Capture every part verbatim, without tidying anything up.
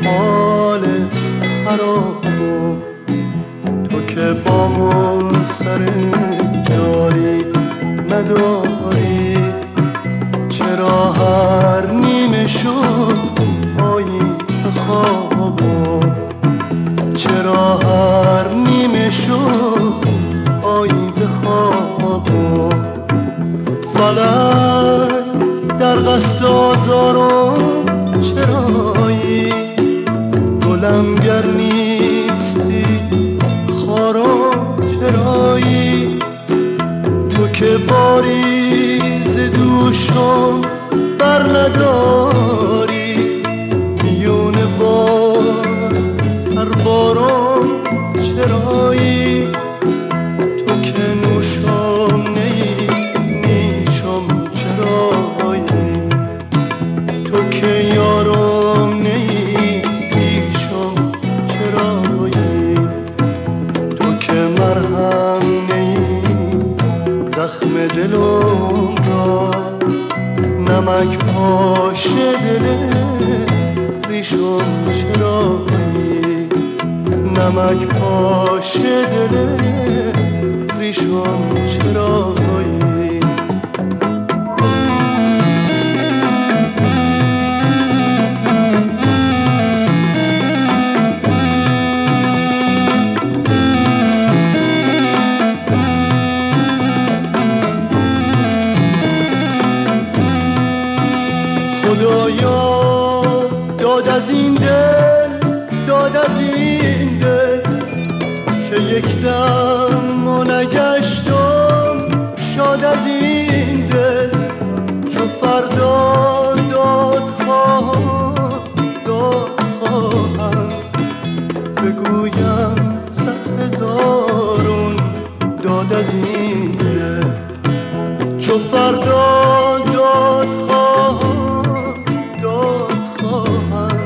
حال خرابم، تو که بامون سر یاری نداری، چرا هر نیمه شد آیی به خوابم، چرا هر نیمه شد آیی به خوابم. فلک در قصد آزارم چرایی، گلم گر نیستی خارم چرایی، تو که باریز دوشم بر نداری، میون بار سربارم چرایی، تو که نوشم نی نیشم چرایی، تو که یارم نی پیشم چرایی، تو که مرهم نی زخم دلم را، نمک پاش دل ریشم چرایی، نمک پاش دل ریشم چرایی. خدایا داد از این دل، داد از این دل که یک دم و نگشتم شاد از این دل، چو فردا داد خواهم داد خواهم، بگویم صد هزارون داد از این دل، چو فردا داد خواهم داد خواهم،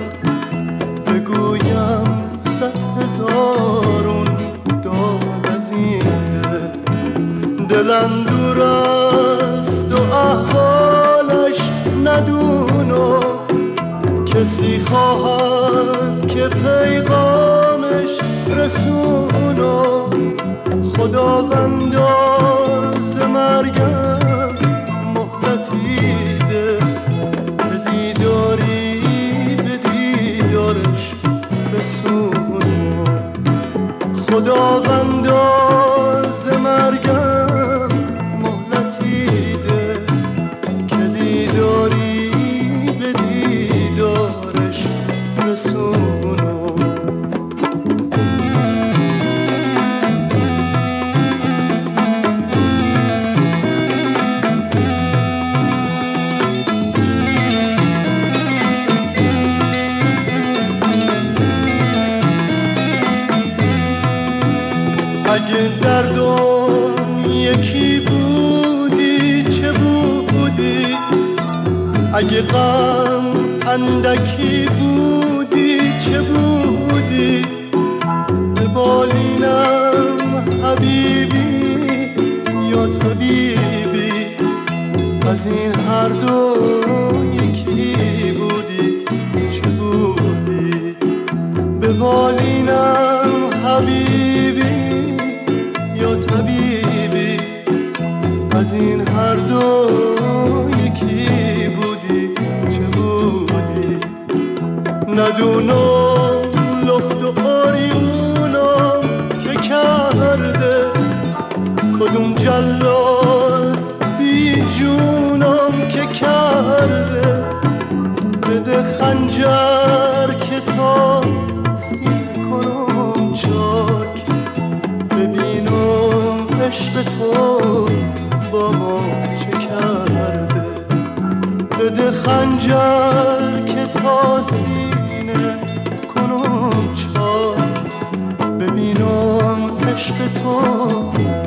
بگویم صد هزارون داد از این دل. دلم دور است و احوالش ندونم، کسی خواهد که پیغامش رسونم، خداوندا ز مرگم مهلتی ده، که دیداری به دیدارش رسونم، خداوندا ز مرگم مهلتی ده، که دیداری به دیدارش رسونم. اگه دردم یکی بودی چه بودی، اگه غم اندکی بودی چه بودی، به بالینم حبیبی یا طبیبی، از این هر دو یکی بودی چه بودی، به بالینم حبیبی یا طبیبی، از این هر دو یکی بودی چه بودی. ندونم لخت و آریونم که کرده، کدوم جلال بی جونم که کرده، بده خنجر که تا سیر کنم چاک، ببینم عشق تو با ما چه کرده، بده خنجر که تا سینه کنم چاک، ببینم عشق تو